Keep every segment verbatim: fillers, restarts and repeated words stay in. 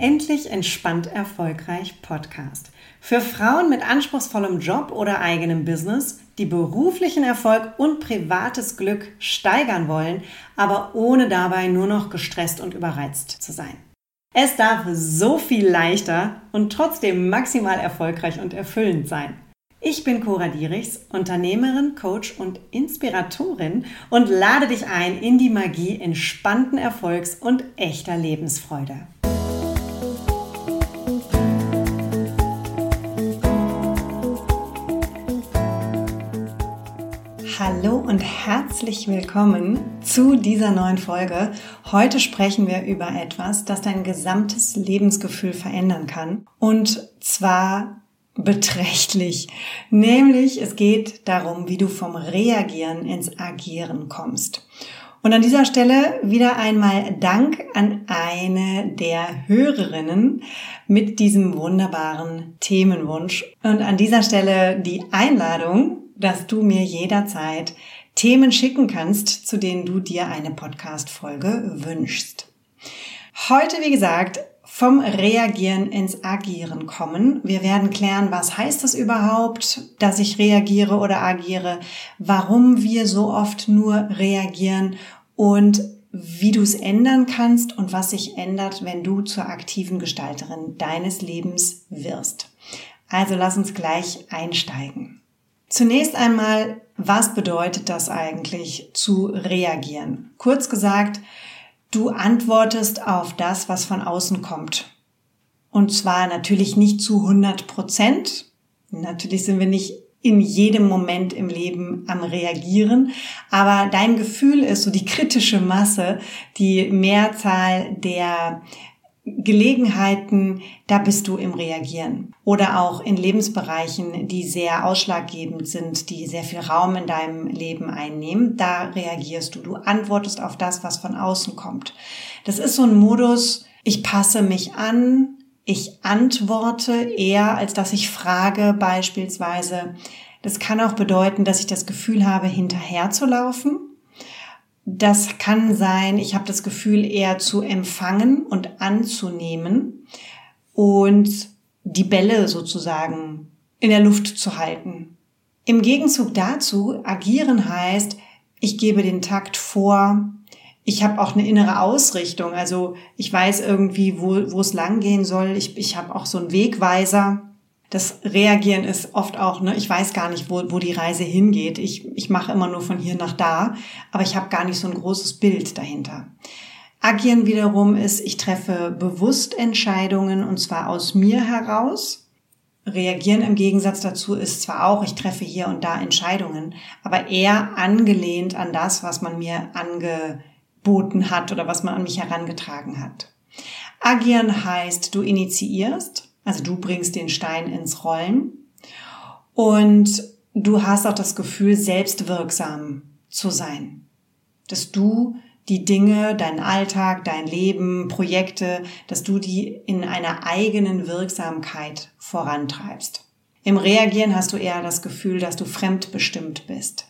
Endlich entspannt erfolgreich Podcast. Für Frauen mit anspruchsvollem Job oder eigenem Business, die beruflichen Erfolg und privates Glück steigern wollen, aber ohne dabei nur noch gestresst und überreizt zu sein. Es darf so viel leichter und trotzdem maximal erfolgreich und erfüllend sein. Ich bin Cora Dierichs, Unternehmerin, Coach und Inspiratorin und lade dich ein in die Magie entspannten Erfolgs und echter Lebensfreude. Hallo und herzlich willkommen zu dieser neuen Folge. Heute sprechen wir über etwas, das dein gesamtes Lebensgefühl verändern kann. Und zwar beträchtlich. Nämlich, es geht darum, wie du vom Reagieren ins Agieren kommst. Und an dieser Stelle wieder einmal Dank an eine der Hörerinnen mit diesem wunderbaren Themenwunsch. Und an dieser Stelle die Einladung, dass du mir jederzeit Themen schicken kannst, zu denen du dir eine Podcast-Folge wünschst. Heute, wie gesagt, vom Reagieren ins Agieren kommen. Wir werden klären, was heißt es überhaupt, dass ich reagiere oder agiere, warum wir so oft nur reagieren und wie du es ändern kannst und was sich ändert, wenn du zur aktiven Gestalterin deines Lebens wirst. Also lass uns gleich einsteigen. Zunächst einmal, was bedeutet das eigentlich zu reagieren? Kurz gesagt, du antwortest auf das, was von außen kommt. Und zwar natürlich nicht zu hundert Prozent. Natürlich sind wir nicht in jedem Moment im Leben am Reagieren. Aber dein Gefühl ist so die kritische Masse, die Mehrzahl der Gelegenheiten, da bist du im Reagieren. Oder auch in Lebensbereichen, die sehr ausschlaggebend sind, die sehr viel Raum in deinem Leben einnehmen, da reagierst du. Du antwortest auf das, was von außen kommt. Das ist so ein Modus, ich passe mich an, ich antworte eher, als dass ich frage beispielsweise. Das kann auch bedeuten, dass ich das Gefühl habe, hinterherzulaufen. Das kann sein, ich habe das Gefühl, eher zu empfangen und anzunehmen und die Bälle sozusagen in der Luft zu halten. Im Gegenzug dazu, agieren heißt, ich gebe den Takt vor, ich habe auch eine innere Ausrichtung, also ich weiß irgendwie, wo, wo es lang gehen soll, ich, ich habe auch so einen Wegweiser. Das Reagieren ist oft auch, ne, ich weiß gar nicht, wo, wo die Reise hingeht. Ich, ich mache immer nur von hier nach da, aber ich habe gar nicht so ein großes Bild dahinter. Agieren wiederum ist, ich treffe bewusst Entscheidungen und zwar aus mir heraus. Reagieren im Gegensatz dazu ist zwar auch, ich treffe hier und da Entscheidungen, aber eher angelehnt an das, was man mir angeboten hat oder was man an mich herangetragen hat. Agieren heißt, du initiierst. Also du bringst den Stein ins Rollen und du hast auch das Gefühl, selbstwirksam zu sein. Dass du die Dinge, deinen Alltag, dein Leben, Projekte, dass du die in einer eigenen Wirksamkeit vorantreibst. Im Reagieren hast du eher das Gefühl, dass du fremdbestimmt bist.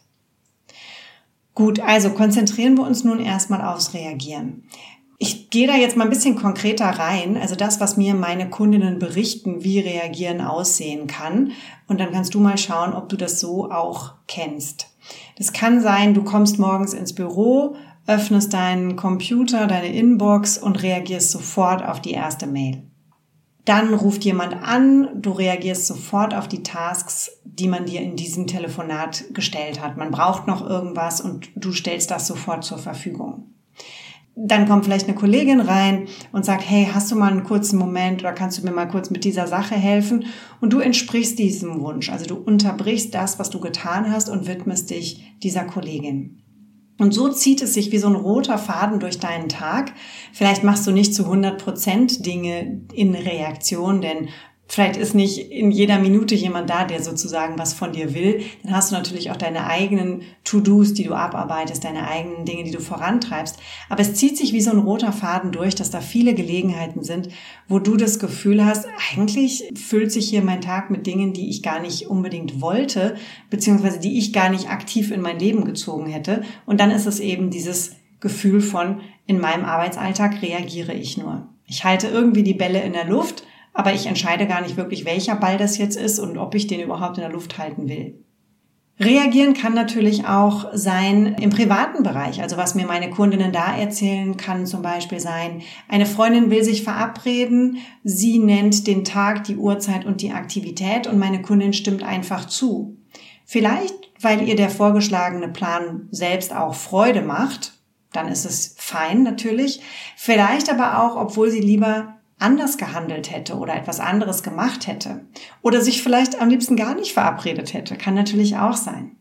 Gut, also konzentrieren wir uns nun erstmal aufs Reagieren. Ich gehe da jetzt mal ein bisschen konkreter rein, also das, was mir meine Kundinnen berichten, wie Reagieren aussehen kann. Und dann kannst du mal schauen, ob du das so auch kennst. Das kann sein, du kommst morgens ins Büro, öffnest deinen Computer, deine Inbox und reagierst sofort auf die erste Mail. Dann ruft jemand an, du reagierst sofort auf die Tasks, die man dir in diesem Telefonat gestellt hat. Man braucht noch irgendwas und du stellst das sofort zur Verfügung. Dann kommt vielleicht eine Kollegin rein und sagt, hey, hast du mal einen kurzen Moment oder kannst du mir mal kurz mit dieser Sache helfen? Und du entsprichst diesem Wunsch. Also du unterbrichst das, was du getan hast und widmest dich dieser Kollegin. Und so zieht es sich wie so ein roter Faden durch deinen Tag. Vielleicht machst du nicht zu hundert Prozent Dinge in Reaktion, denn vielleicht ist nicht in jeder Minute jemand da, der sozusagen was von dir will. Dann hast du natürlich auch deine eigenen To-Dos, die du abarbeitest, deine eigenen Dinge, die du vorantreibst. Aber es zieht sich wie so ein roter Faden durch, dass da viele Gelegenheiten sind, wo du das Gefühl hast, eigentlich füllt sich hier mein Tag mit Dingen, die ich gar nicht unbedingt wollte, beziehungsweise die ich gar nicht aktiv in mein Leben gezogen hätte. Und dann ist es eben dieses Gefühl von, in meinem Arbeitsalltag reagiere ich nur. Ich halte irgendwie die Bälle in der Luft, aber ich entscheide gar nicht wirklich, welcher Ball das jetzt ist und ob ich den überhaupt in der Luft halten will. Reagieren kann natürlich auch sein im privaten Bereich. Also was mir meine Kundinnen da erzählen, kann zum Beispiel sein, eine Freundin will sich verabreden, sie nennt den Tag, die Uhrzeit und die Aktivität und meine Kundin stimmt einfach zu. Vielleicht, weil ihr der vorgeschlagene Plan selbst auch Freude macht, dann ist es fein natürlich. Vielleicht aber auch, obwohl sie lieber anders gehandelt hätte oder etwas anderes gemacht hätte oder sich vielleicht am liebsten gar nicht verabredet hätte, kann natürlich auch sein.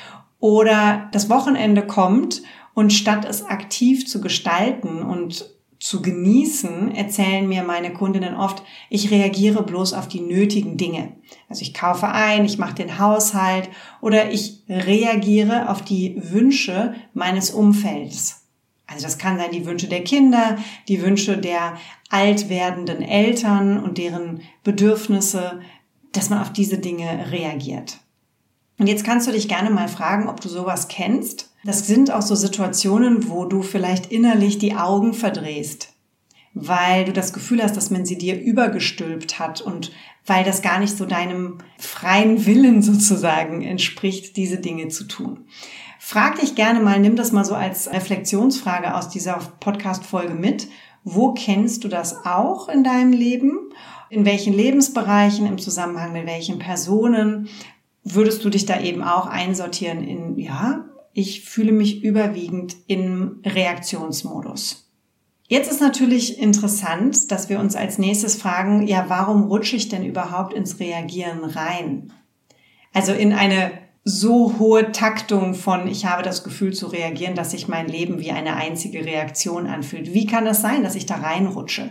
Oder das Wochenende kommt und statt es aktiv zu gestalten und zu genießen, erzählen mir meine Kundinnen oft, ich reagiere bloß auf die nötigen Dinge. Also ich kaufe ein, ich mache den Haushalt oder ich reagiere auf die Wünsche meines Umfelds. Also das kann sein die Wünsche der Kinder, die Wünsche der alt werdenden Eltern und deren Bedürfnisse, dass man auf diese Dinge reagiert. Und jetzt kannst du dich gerne mal fragen, ob du sowas kennst. Das sind auch so Situationen, wo du vielleicht innerlich die Augen verdrehst, weil du das Gefühl hast, dass man sie dir übergestülpt hat und weil das gar nicht so deinem freien Willen sozusagen entspricht, diese Dinge zu tun. Frag dich gerne mal, nimm das mal so als Reflexionsfrage aus dieser Podcast-Folge mit. Wo kennst du das auch in deinem Leben? In welchen Lebensbereichen, im Zusammenhang mit welchen Personen würdest du dich da eben auch einsortieren in, ja, ich fühle mich überwiegend im Reaktionsmodus. Jetzt ist natürlich interessant, dass wir uns als nächstes fragen, ja, warum rutsche ich denn überhaupt ins Reagieren rein? Also in eine so hohe Taktung von, ich habe das Gefühl zu reagieren, dass sich mein Leben wie eine einzige Reaktion anfühlt. Wie kann das sein, dass ich da reinrutsche?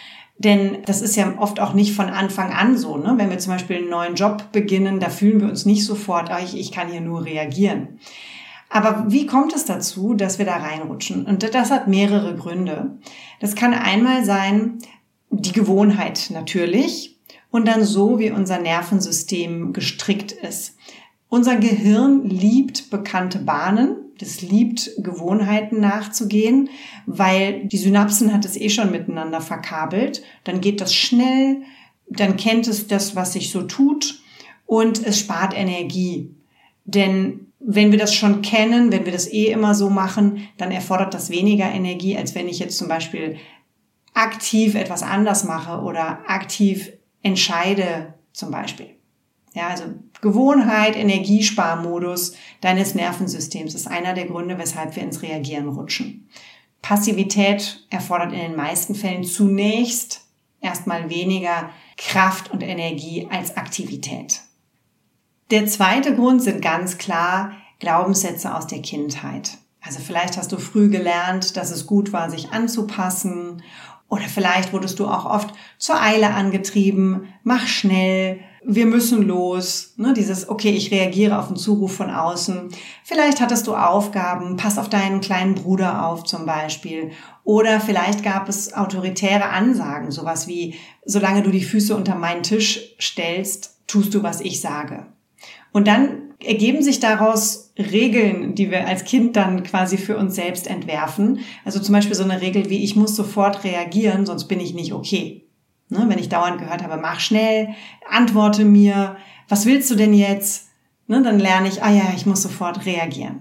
Denn das ist ja oft auch nicht von Anfang an so, ne? Wenn wir zum Beispiel einen neuen Job beginnen, da fühlen wir uns nicht sofort, oh, ich, ich kann hier nur reagieren. Aber wie kommt es dazu, dass wir da reinrutschen? Und das hat mehrere Gründe. Das kann einmal sein, die Gewohnheit natürlich und dann so, wie unser Nervensystem gestrickt ist. Unser Gehirn liebt bekannte Bahnen, das liebt Gewohnheiten nachzugehen, weil die Synapsen hat es eh schon miteinander verkabelt. Dann geht das schnell, dann kennt es das, was sich so tut und es spart Energie. Denn wenn wir das schon kennen, wenn wir das eh immer so machen, dann erfordert das weniger Energie, als wenn ich jetzt zum Beispiel aktiv etwas anders mache oder aktiv entscheide zum Beispiel. Ja, also Gewohnheit, Energiesparmodus deines Nervensystems ist einer der Gründe, weshalb wir ins Reagieren rutschen. Passivität erfordert in den meisten Fällen zunächst erstmal weniger Kraft und Energie als Aktivität. Der zweite Grund sind ganz klar Glaubenssätze aus der Kindheit. Also vielleicht hast du früh gelernt, dass es gut war, sich anzupassen, oder vielleicht wurdest du auch oft zur Eile angetrieben, mach schnell, wir müssen los, ne, dieses, okay, ich reagiere auf einen Zuruf von außen. Vielleicht hattest du Aufgaben, pass auf deinen kleinen Bruder auf zum Beispiel. Oder vielleicht gab es autoritäre Ansagen, sowas wie, solange du die Füße unter meinen Tisch stellst, tust du, was ich sage. Und dann ergeben sich daraus Regeln, die wir als Kind dann quasi für uns selbst entwerfen. Also zum Beispiel so eine Regel wie, ich muss sofort reagieren, sonst bin ich nicht okay. Ne, wenn ich dauernd gehört habe, mach schnell, antworte mir, was willst du denn jetzt? Ne, dann lerne ich, ah ja, ich muss sofort reagieren.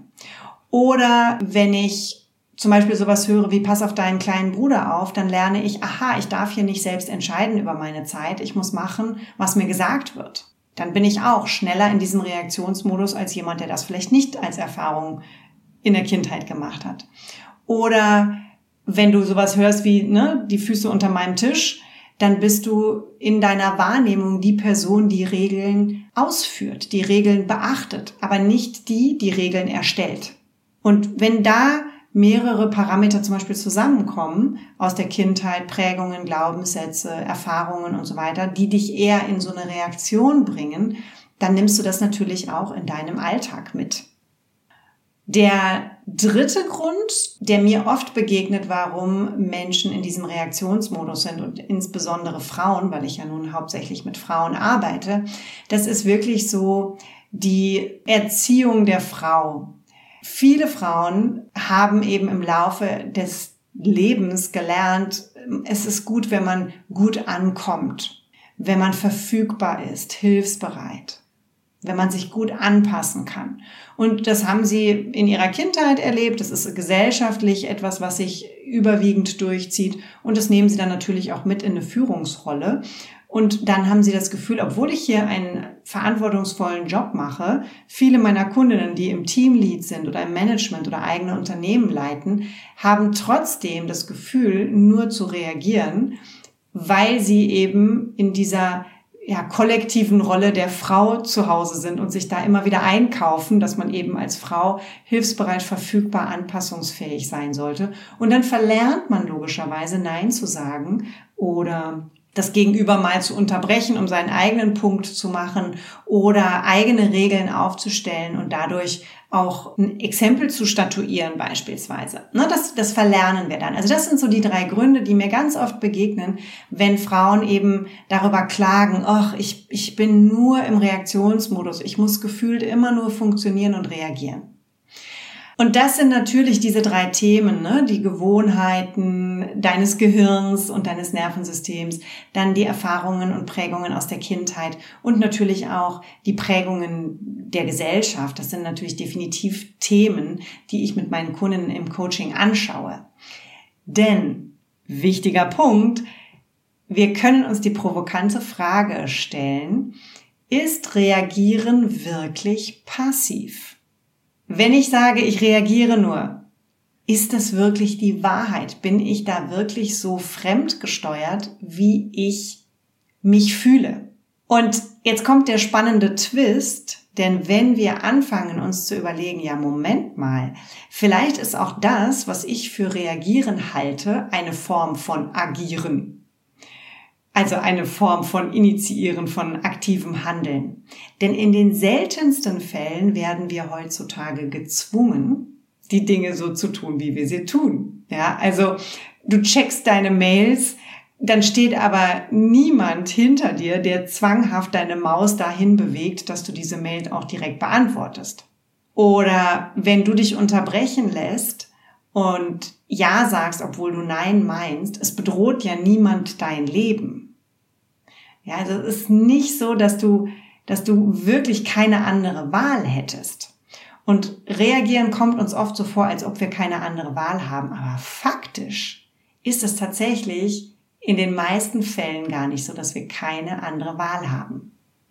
Oder wenn ich zum Beispiel sowas höre wie, pass auf deinen kleinen Bruder auf, dann lerne ich, aha, ich darf hier nicht selbst entscheiden über meine Zeit, ich muss machen, was mir gesagt wird. Dann bin ich auch schneller in diesem Reaktionsmodus als jemand, der das vielleicht nicht als Erfahrung in der Kindheit gemacht hat. Oder wenn du sowas hörst wie, ne, die Füße unter meinem Tisch, dann bist du in deiner Wahrnehmung die Person, die Regeln ausführt, die Regeln beachtet, aber nicht die, die Regeln erstellt. Und wenn da mehrere Parameter zum Beispiel zusammenkommen aus der Kindheit, Prägungen, Glaubenssätze, Erfahrungen und so weiter, die dich eher in so eine Reaktion bringen, dann nimmst du das natürlich auch in deinem Alltag mit. Der dritte Grund, der mir oft begegnet, warum Menschen in diesem Reaktionsmodus sind und insbesondere Frauen, weil ich ja nun hauptsächlich mit Frauen arbeite, das ist wirklich so die Erziehung der Frau. Viele Frauen haben eben im Laufe des Lebens gelernt, es ist gut, wenn man gut ankommt, wenn man verfügbar ist, hilfsbereit, wenn man sich gut anpassen kann. Und das haben sie in ihrer Kindheit erlebt. Das ist gesellschaftlich etwas, was sich überwiegend durchzieht. Und das nehmen sie dann natürlich auch mit in eine Führungsrolle. Und dann haben sie das Gefühl, obwohl ich hier einen verantwortungsvollen Job mache, viele meiner Kundinnen, die im Teamlead sind oder im Management oder eigene Unternehmen leiten, haben trotzdem das Gefühl, nur zu reagieren, weil sie eben in dieser ja, kollektiven Rolle der Frau zu Hause sind und sich da immer wieder einkaufen, dass man eben als Frau hilfsbereit, verfügbar, anpassungsfähig sein sollte. Und dann verlernt man logischerweise, Nein zu sagen oder das Gegenüber mal zu unterbrechen, um seinen eigenen Punkt zu machen oder eigene Regeln aufzustellen und dadurch auch ein Exempel zu statuieren beispielsweise. Ne, das, das verlernen wir dann. Also das sind so die drei Gründe, die mir ganz oft begegnen, wenn Frauen eben darüber klagen, ach, ich, ich bin nur im Reaktionsmodus, ich muss gefühlt immer nur funktionieren und reagieren. Und das sind natürlich diese drei Themen, ne? Die Gewohnheiten deines Gehirns und deines Nervensystems, dann die Erfahrungen und Prägungen aus der Kindheit und natürlich auch die Prägungen der Gesellschaft. Das sind natürlich definitiv Themen, die ich mit meinen Kundinnen im Coaching anschaue. Denn, wichtiger Punkt, wir können uns die provokante Frage stellen, ist Reagieren wirklich passiv? Wenn ich sage, ich reagiere nur, ist das wirklich die Wahrheit? Bin ich da wirklich so fremdgesteuert, wie ich mich fühle? Und jetzt kommt der spannende Twist, denn wenn wir anfangen, uns zu überlegen, ja, Moment mal, vielleicht ist auch das, was ich für reagieren halte, eine Form von agieren. Also eine Form von Initiieren, von aktivem Handeln. Denn in den seltensten Fällen werden wir heutzutage gezwungen, die Dinge so zu tun, wie wir sie tun. Ja, also du checkst deine Mails, dann steht aber niemand hinter dir, der zwanghaft deine Maus dahin bewegt, dass du diese Mail auch direkt beantwortest. Oder wenn du dich unterbrechen lässt und Ja sagst, obwohl du Nein meinst, es bedroht ja niemand dein Leben. Ja, also es ist nicht so, dass du, dass du wirklich keine andere Wahl hättest. Und reagieren kommt uns oft so vor, als ob wir keine andere Wahl haben. Aber faktisch ist es tatsächlich in den meisten Fällen gar nicht so, dass wir keine andere Wahl haben.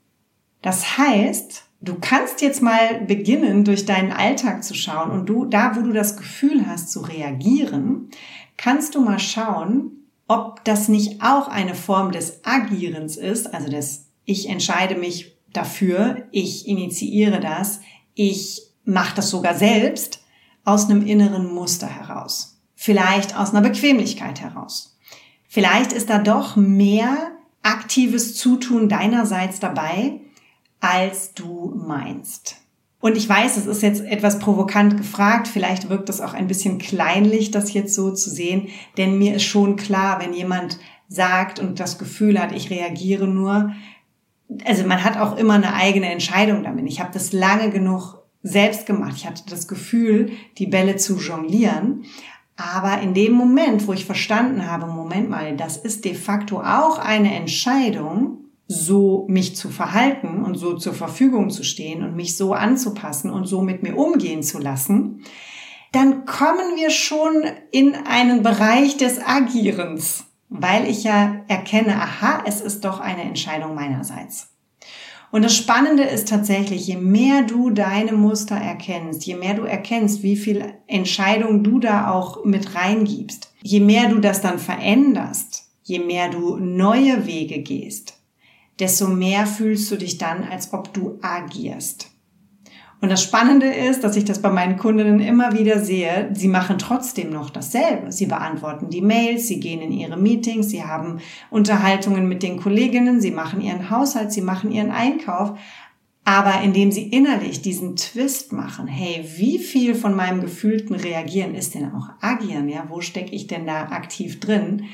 Das heißt, du kannst jetzt mal beginnen, durch deinen Alltag zu schauen und du, da wo du das Gefühl hast zu reagieren, kannst du mal schauen, ob das nicht auch eine Form des Agierens ist, also des ich entscheide mich dafür, ich initiiere das, ich mache das sogar selbst aus einem inneren Muster heraus. Vielleicht aus einer Bequemlichkeit heraus. Vielleicht ist da doch mehr aktives Zutun deinerseits dabei, als du meinst. Und ich weiß, es ist jetzt etwas provokant gefragt, vielleicht wirkt es auch ein bisschen kleinlich, das jetzt so zu sehen, denn mir ist schon klar, wenn jemand sagt und das Gefühl hat, ich reagiere nur, also man hat auch immer eine eigene Entscheidung damit. Ich habe das lange genug selbst gemacht. Ich hatte das Gefühl, die Bälle zu jonglieren. Aber in dem Moment, wo ich verstanden habe, Moment mal, das ist de facto auch eine Entscheidung, so mich zu verhalten und so zur Verfügung zu stehen und mich so anzupassen und so mit mir umgehen zu lassen, dann kommen wir schon in einen Bereich des Agierens, weil ich ja erkenne, aha, es ist doch eine Entscheidung meinerseits. Und das Spannende ist tatsächlich, je mehr du deine Muster erkennst, je mehr du erkennst, wie viel Entscheidung du da auch mit reingibst, je mehr du das dann veränderst, je mehr du neue Wege gehst, desto mehr fühlst du dich dann, als ob du agierst. Und das Spannende ist, dass ich das bei meinen Kundinnen immer wieder sehe, sie machen trotzdem noch dasselbe. Sie beantworten die Mails, sie gehen in ihre Meetings, sie haben Unterhaltungen mit den Kolleginnen, sie machen ihren Haushalt, sie machen ihren Einkauf. Aber indem sie innerlich diesen Twist machen, hey, wie viel von meinem gefühlten Reagieren ist denn auch Agieren? Ja, wo stecke ich denn da aktiv drin?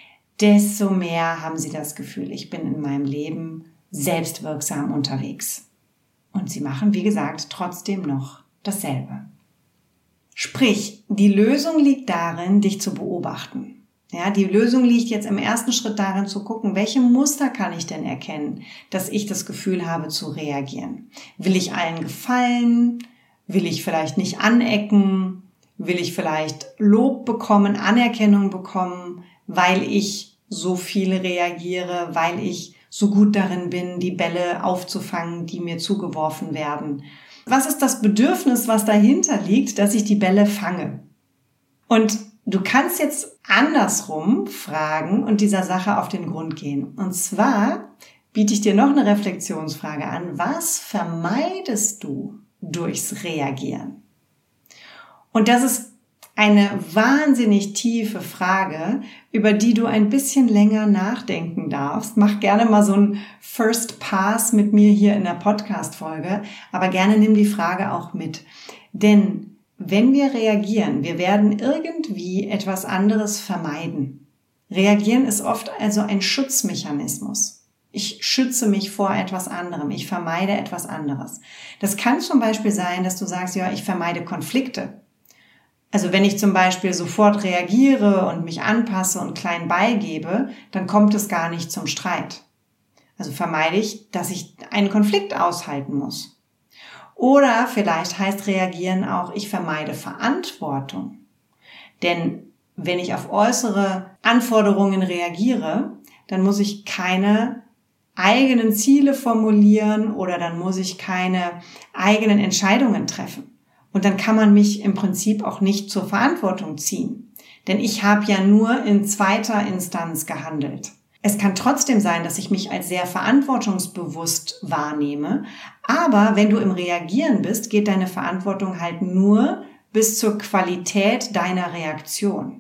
Desto mehr haben sie das Gefühl, ich bin in meinem Leben selbstwirksam unterwegs. Und sie machen, wie gesagt, trotzdem noch dasselbe. Sprich, die Lösung liegt darin, dich zu beobachten. Ja, die Lösung liegt jetzt im ersten Schritt darin zu gucken, welche Muster kann ich denn erkennen, dass ich das Gefühl habe zu reagieren. Will ich allen gefallen? Will ich vielleicht nicht anecken? Will ich vielleicht Lob bekommen, Anerkennung bekommen, weil ich so viel reagiere, weil ich so gut darin bin, die Bälle aufzufangen, die mir zugeworfen werden? Was ist das Bedürfnis, was dahinter liegt, dass ich die Bälle fange? Und du kannst jetzt andersrum fragen und dieser Sache auf den Grund gehen. Und zwar biete ich dir noch eine Reflexionsfrage an. Was vermeidest du durchs Reagieren? Und das ist eine wahnsinnig tiefe Frage, über die du ein bisschen länger nachdenken darfst. Mach gerne mal so einen First Pass mit mir hier in der Podcast-Folge, aber gerne nimm die Frage auch mit. Denn wenn wir reagieren, wir werden irgendwie etwas anderes vermeiden. Reagieren ist oft also ein Schutzmechanismus. Ich schütze mich vor etwas anderem, ich vermeide etwas anderes. Das kann zum Beispiel sein, dass du sagst, ja, ich vermeide Konflikte. Also wenn ich zum Beispiel sofort reagiere und mich anpasse und klein beigebe, dann kommt es gar nicht zum Streit. Also vermeide ich, dass ich einen Konflikt aushalten muss. Oder vielleicht heißt reagieren auch, ich vermeide Verantwortung. Denn wenn ich auf äußere Anforderungen reagiere, dann muss ich keine eigenen Ziele formulieren oder dann muss ich keine eigenen Entscheidungen treffen. Und dann kann man mich im Prinzip auch nicht zur Verantwortung ziehen. Denn ich habe ja nur in zweiter Instanz gehandelt. Es kann trotzdem sein, dass ich mich als sehr verantwortungsbewusst wahrnehme. Aber wenn du im Reagieren bist, geht deine Verantwortung halt nur bis zur Qualität deiner Reaktion.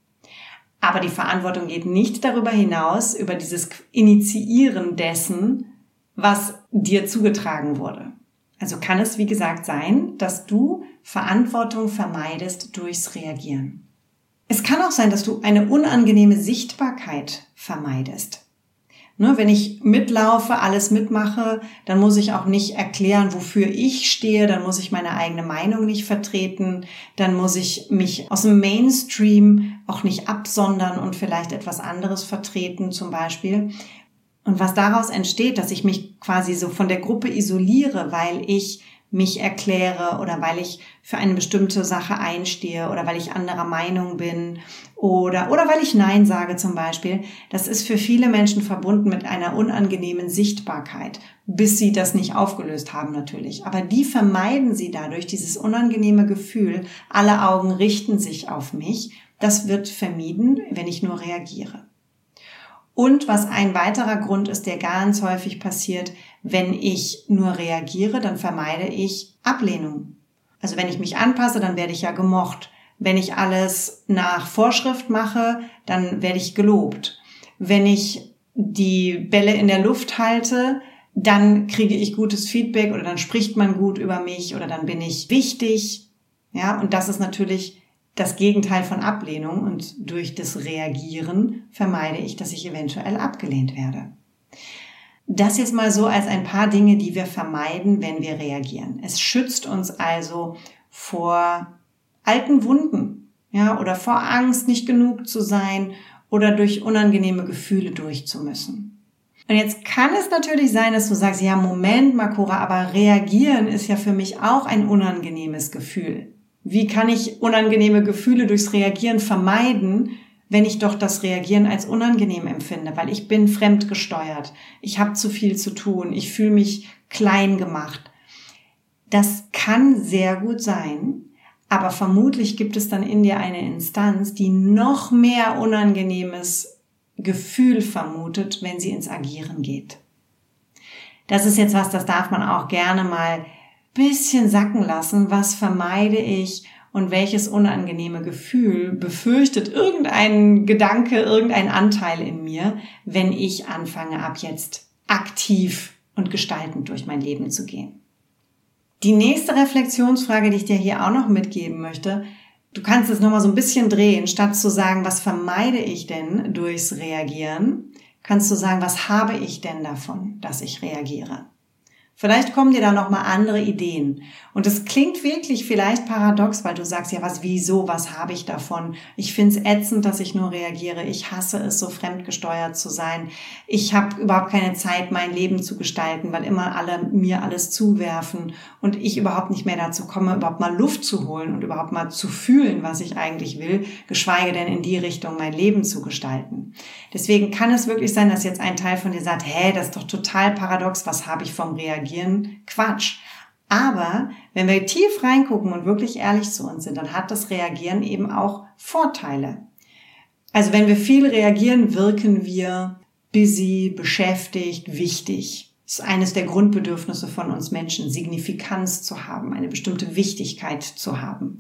Aber die Verantwortung geht nicht darüber hinaus, über dieses Initiieren dessen, was dir zugetragen wurde. Also kann es, wie gesagt, sein, dass du Verantwortung vermeidest durchs Reagieren. Es kann auch sein, dass du eine unangenehme Sichtbarkeit vermeidest. Ne, wenn ich mitlaufe, alles mitmache, dann muss ich auch nicht erklären, wofür ich stehe, dann muss ich meine eigene Meinung nicht vertreten, dann muss ich mich aus dem Mainstream auch nicht absondern und vielleicht etwas anderes vertreten zum Beispiel. Und was daraus entsteht, dass ich mich quasi so von der Gruppe isoliere, weil ich mich erkläre oder weil ich für eine bestimmte Sache einstehe oder weil ich anderer Meinung bin oder, oder weil ich Nein sage zum Beispiel, das ist für viele Menschen verbunden mit einer unangenehmen Sichtbarkeit, bis sie das nicht aufgelöst haben natürlich. Aber die vermeiden sie dadurch, dieses unangenehme Gefühl, alle Augen richten sich auf mich. Das wird vermieden, wenn ich nur reagiere. Und was ein weiterer Grund ist, der ganz häufig passiert, wenn ich nur reagiere, dann vermeide ich Ablehnung. Also wenn ich mich anpasse, dann werde ich ja gemocht. Wenn ich alles nach Vorschrift mache, dann werde ich gelobt. Wenn ich die Bälle in der Luft halte, dann kriege ich gutes Feedback oder dann spricht man gut über mich oder dann bin ich wichtig. Ja, und das ist natürlich das Gegenteil von Ablehnung und durch das Reagieren vermeide ich, dass ich eventuell abgelehnt werde. Das jetzt mal so als ein paar Dinge, die wir vermeiden, wenn wir reagieren. Es schützt uns also vor alten Wunden, ja, oder vor Angst, nicht genug zu sein oder durch unangenehme Gefühle durchzumüssen. Und jetzt kann es natürlich sein, dass du sagst, ja, Moment mal, Cora, aber reagieren ist ja für mich auch ein unangenehmes Gefühl. Wie kann ich unangenehme Gefühle durchs Reagieren vermeiden, wenn ich doch das Reagieren als unangenehm empfinde? Weil ich bin fremdgesteuert, ich habe zu viel zu tun, ich fühle mich klein gemacht. Das kann sehr gut sein, aber vermutlich gibt es dann in dir eine Instanz, die noch mehr unangenehmes Gefühl vermutet, wenn sie ins Agieren geht. Das ist jetzt was, das darf man auch gerne mal bisschen sacken lassen, was vermeide ich und welches unangenehme Gefühl befürchtet irgendein Gedanke, irgendein Anteil in mir, wenn ich anfange, ab jetzt aktiv und gestaltend durch mein Leben zu gehen. Die nächste Reflexionsfrage, die ich dir hier auch noch mitgeben möchte, du kannst es nochmal so ein bisschen drehen, statt zu sagen, was vermeide ich denn durchs Reagieren, kannst du sagen, was habe ich denn davon, dass ich reagiere? Vielleicht kommen dir da nochmal andere Ideen. Und es klingt wirklich vielleicht paradox, weil du sagst, ja, was, wieso, was habe ich davon? Ich finde es ätzend, dass ich nur reagiere. Ich hasse es, so fremdgesteuert zu sein. Ich habe überhaupt keine Zeit, mein Leben zu gestalten, weil immer alle mir alles zuwerfen und ich überhaupt nicht mehr dazu komme, überhaupt mal Luft zu holen und überhaupt mal zu fühlen, was ich eigentlich will, geschweige denn in die Richtung mein Leben zu gestalten. Deswegen kann es wirklich sein, dass jetzt ein Teil von dir sagt, hä, das ist doch total paradox, was habe ich vom Reagieren? Quatsch. Aber wenn wir tief reingucken und wirklich ehrlich zu uns sind, dann hat das Reagieren eben auch Vorteile. Also wenn wir viel reagieren, wirken wir busy, beschäftigt, wichtig. Das ist eines der Grundbedürfnisse von uns Menschen, Signifikanz zu haben, eine bestimmte Wichtigkeit zu haben.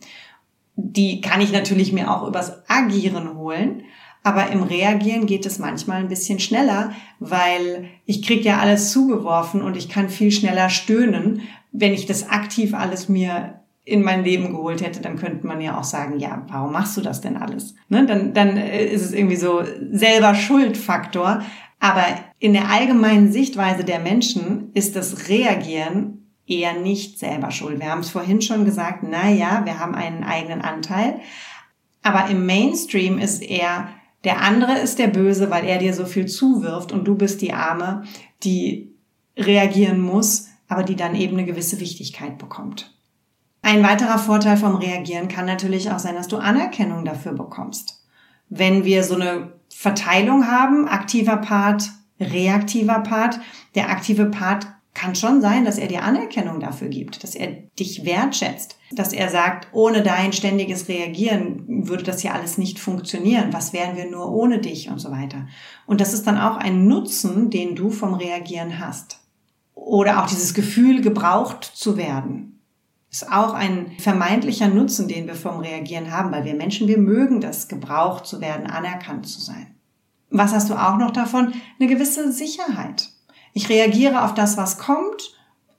Die kann ich natürlich mir auch übers Agieren holen. Aber im Reagieren geht es manchmal ein bisschen schneller, weil ich kriege ja alles zugeworfen und ich kann viel schneller stöhnen. Wenn ich das aktiv alles mir in mein Leben geholt hätte, dann könnte man ja auch sagen, ja, warum machst du das denn alles? Ne? Dann, dann ist es irgendwie so selber Schuldfaktor. Aber in der allgemeinen Sichtweise der Menschen ist das Reagieren eher nicht selber schuld. Wir haben es vorhin schon gesagt, na ja, wir haben einen eigenen Anteil. Aber im Mainstream ist eher, der andere ist der Böse, weil er dir so viel zuwirft und du bist die Arme, die reagieren muss, aber die dann eben eine gewisse Wichtigkeit bekommt. Ein weiterer Vorteil vom Reagieren kann natürlich auch sein, dass du Anerkennung dafür bekommst. Wenn wir so eine Verteilung haben, aktiver Part, reaktiver Part, der aktive Part kann schon sein, dass er dir Anerkennung dafür gibt, dass er dich wertschätzt, dass er sagt, ohne dein ständiges Reagieren würde das hier alles nicht funktionieren. Was wären wir nur ohne dich und so weiter. Und das ist dann auch ein Nutzen, den du vom Reagieren hast. Oder auch dieses Gefühl, gebraucht zu werden, ist auch ein vermeintlicher Nutzen, den wir vom Reagieren haben, weil wir Menschen, wir mögen das, gebraucht zu werden, anerkannt zu sein. Was hast du auch noch davon? Eine gewisse Sicherheit. Ich reagiere auf das, was kommt.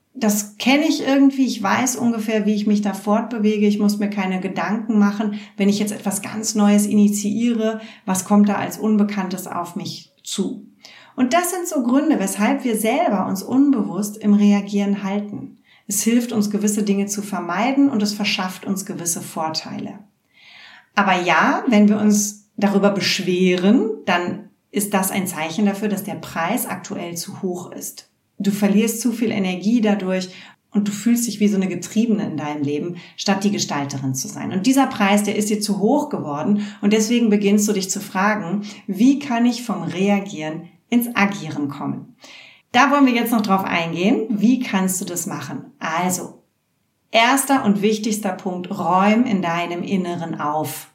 Das kenne ich irgendwie. Ich weiß ungefähr, wie ich mich da fortbewege. Ich muss mir keine Gedanken machen, wenn ich jetzt etwas ganz Neues initiiere. Was kommt da als Unbekanntes auf mich zu? Und das sind so Gründe, weshalb wir selber uns unbewusst im Reagieren halten. Es hilft uns, gewisse Dinge zu vermeiden und es verschafft uns gewisse Vorteile. Aber ja, wenn wir uns darüber beschweren, dann ist das ein Zeichen dafür, dass der Preis aktuell zu hoch ist. Du verlierst zu viel Energie dadurch und du fühlst dich wie so eine Getriebene in deinem Leben, statt die Gestalterin zu sein. Und dieser Preis, der ist dir zu hoch geworden und deswegen beginnst du dich zu fragen, wie kann ich vom Reagieren ins Agieren kommen? Da wollen wir jetzt noch drauf eingehen. Wie kannst du das machen? Also, erster und wichtigster Punkt, räum in deinem Inneren auf.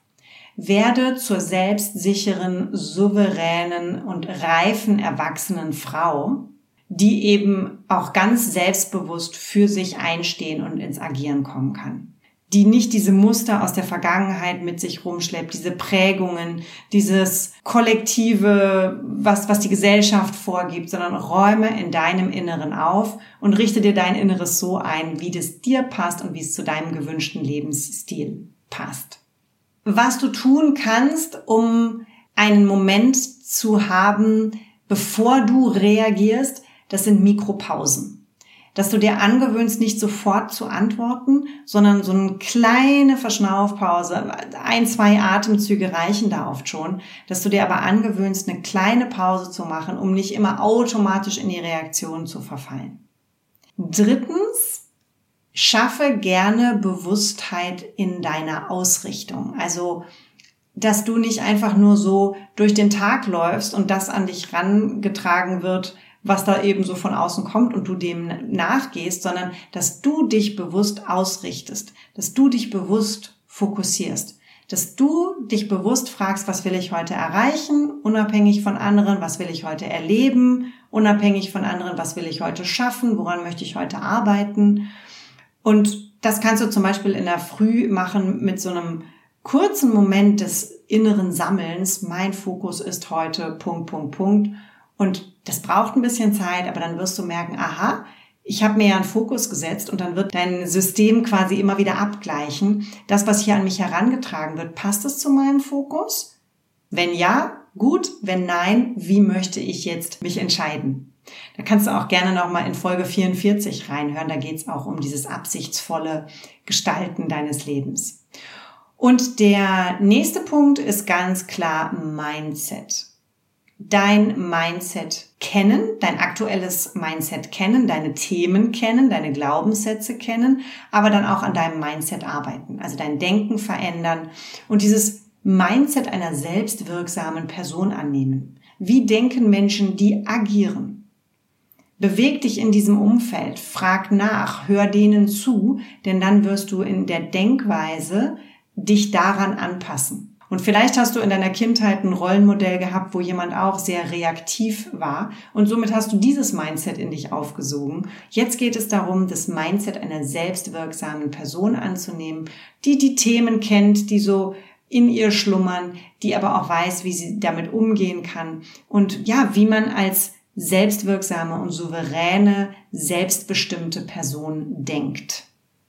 Werde zur selbstsicheren, souveränen und reifen, erwachsenen Frau, die eben auch ganz selbstbewusst für sich einstehen und ins Agieren kommen kann. Die nicht diese Muster aus der Vergangenheit mit sich rumschleppt, diese Prägungen, dieses Kollektive, was, was die Gesellschaft vorgibt, sondern räume in deinem Inneren auf und richte dir dein Inneres so ein, wie das dir passt und wie es zu deinem gewünschten Lebensstil passt. Was du tun kannst, um einen Moment zu haben, bevor du reagierst, das sind Mikropausen. Dass du dir angewöhnst, nicht sofort zu antworten, sondern so eine kleine Verschnaufpause, ein, zwei Atemzüge reichen da oft schon, dass du dir aber angewöhnst, eine kleine Pause zu machen, um nicht immer automatisch in die Reaktion zu verfallen. Drittens, schaffe gerne Bewusstheit in deiner Ausrichtung. Also, dass du nicht einfach nur so durch den Tag läufst und das an dich rangetragen wird, was da eben so von außen kommt und du dem nachgehst, sondern dass du dich bewusst ausrichtest, dass du dich bewusst fokussierst, dass du dich bewusst fragst, was will ich heute erreichen, unabhängig von anderen, was will ich heute erleben, unabhängig von anderen, was will ich heute schaffen, woran möchte ich heute arbeiten. Und das kannst du zum Beispiel in der Früh machen mit so einem kurzen Moment des inneren Sammelns. Mein Fokus ist heute Punkt, Punkt, Punkt. Und das braucht ein bisschen Zeit, aber dann wirst du merken, aha, ich habe mir ja einen Fokus gesetzt und dann wird dein System quasi immer wieder abgleichen. Das, was hier an mich herangetragen wird, passt es zu meinem Fokus? Wenn ja, gut? Wenn nein, wie möchte ich jetzt mich entscheiden? Da kannst du auch gerne nochmal in Folge vierundvierzig reinhören. Da geht es auch um dieses absichtsvolle Gestalten deines Lebens. Und der nächste Punkt ist ganz klar Mindset. Dein Mindset kennen, dein aktuelles Mindset kennen, deine Themen kennen, deine Glaubenssätze kennen, aber dann auch an deinem Mindset arbeiten, also dein Denken verändern und dieses Mindset einer selbstwirksamen Person annehmen. Wie denken Menschen, die agieren? Beweg dich in diesem Umfeld, frag nach, hör denen zu, denn dann wirst du in der Denkweise dich daran anpassen. Und vielleicht hast du in deiner Kindheit ein Rollenmodell gehabt, wo jemand auch sehr reaktiv war und somit hast du dieses Mindset in dich aufgesogen. Jetzt geht es darum, das Mindset einer selbstwirksamen Person anzunehmen, die die Themen kennt, die so in ihr schlummern, die aber auch weiß, wie sie damit umgehen kann und ja, wie man als selbstwirksame und souveräne, selbstbestimmte Person denkt.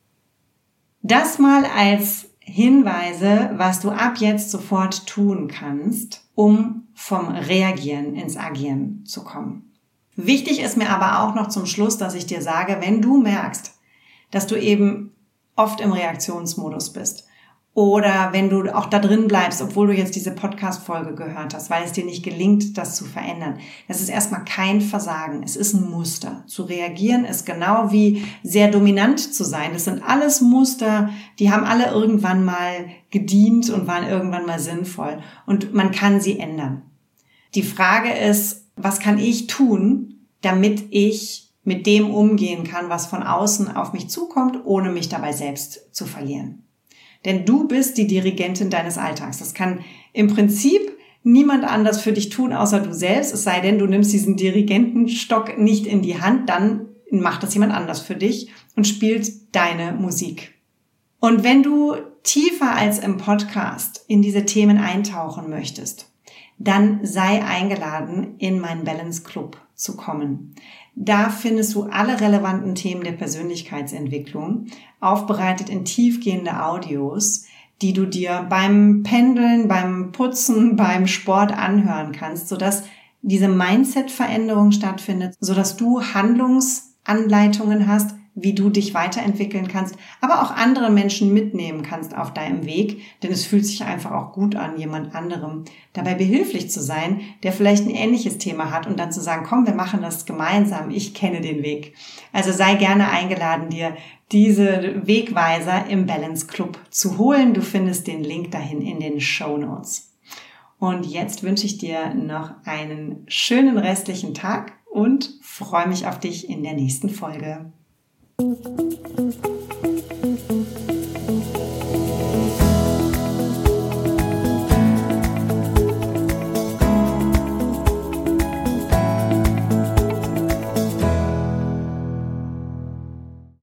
Das mal als Hinweise, was du ab jetzt sofort tun kannst, um vom Reagieren ins Agieren zu kommen. Wichtig ist mir aber auch noch zum Schluss, dass ich dir sage, wenn du merkst, dass du eben oft im Reaktionsmodus bist oder wenn du auch da drin bleibst, obwohl du jetzt diese Podcast-Folge gehört hast, weil es dir nicht gelingt, das zu verändern. Das ist erstmal kein Versagen. Es ist ein Muster. Zu reagieren ist genau wie sehr dominant zu sein. Das sind alles Muster, die haben alle irgendwann mal gedient und waren irgendwann mal sinnvoll. Und man kann sie ändern. Die Frage ist, was kann ich tun, damit ich mit dem umgehen kann, was von außen auf mich zukommt, ohne mich dabei selbst zu verlieren? Denn du bist die Dirigentin deines Alltags. Das kann im Prinzip niemand anders für dich tun, außer du selbst. Es sei denn, du nimmst diesen Dirigentenstock nicht in die Hand, dann macht das jemand anders für dich und spielt deine Musik. Und wenn du tiefer als im Podcast in diese Themen eintauchen möchtest, dann sei eingeladen, in meinen Balance Club zu kommen. Da findest du alle relevanten Themen der Persönlichkeitsentwicklung, aufbereitet in tiefgehende Audios, die du dir beim Pendeln, beim Putzen, beim Sport anhören kannst, sodass diese Mindset-Veränderung stattfindet, sodass du Handlungsanleitungen hast, wie du dich weiterentwickeln kannst, aber auch andere Menschen mitnehmen kannst auf deinem Weg, denn es fühlt sich einfach auch gut an, jemand anderem dabei behilflich zu sein, der vielleicht ein ähnliches Thema hat und dann zu sagen, komm, wir machen das gemeinsam, ich kenne den Weg. Also sei gerne eingeladen, dir diese Wegweiser im Balance Club zu holen. Du findest den Link dahin in den Shownotes. Und jetzt wünsche ich dir noch einen schönen restlichen Tag und freue mich auf dich in der nächsten Folge. Thank you.